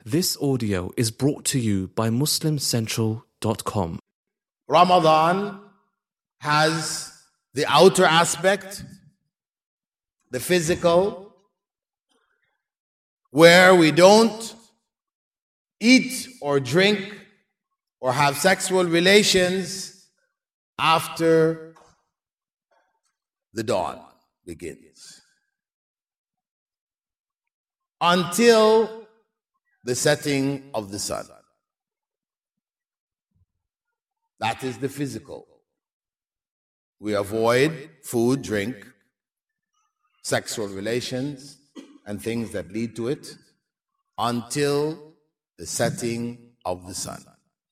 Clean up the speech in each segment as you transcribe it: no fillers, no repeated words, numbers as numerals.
This audio is brought to you by MuslimCentral.com. Ramadan has the outer aspect, the physical, where we don't eat or drink or have sexual relations after the dawn begins, until the setting of the sun. That is the physical. We avoid food, drink, sexual relations, and things that lead to it until the setting of the sun.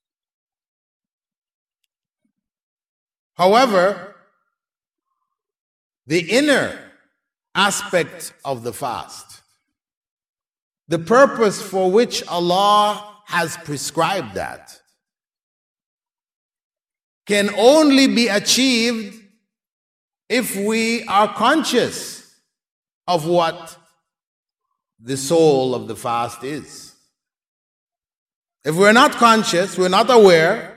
However, the inner aspect of the fast, the purpose for which Allah has prescribed that, can only be achieved if we are conscious of what the soul of the fast is. If we're not conscious, we're not aware,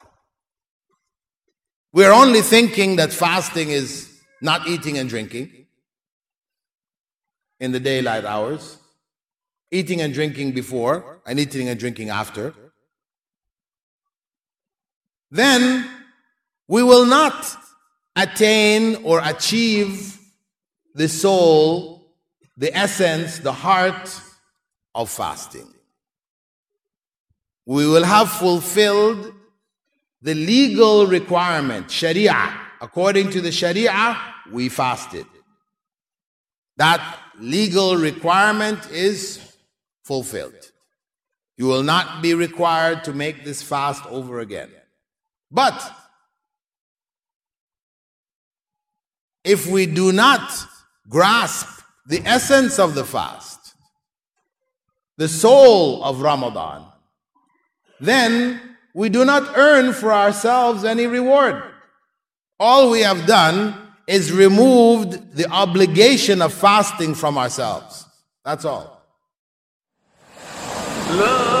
we're only thinking that fasting is not eating and drinking in the daylight hours, eating and drinking before and eating and drinking after, then we will not attain or achieve the soul, the essence, the heart of fasting. We will have fulfilled the legal requirement, Sharia. According to the Sharia, we fasted. That legal requirement is fulfilled. You will not be required to make this fast over again. But if we do not grasp the essence of the fast, the soul of Ramadan, then we do not earn for ourselves any reward. All we have done is removed the obligation of fasting from ourselves. That's all. Love.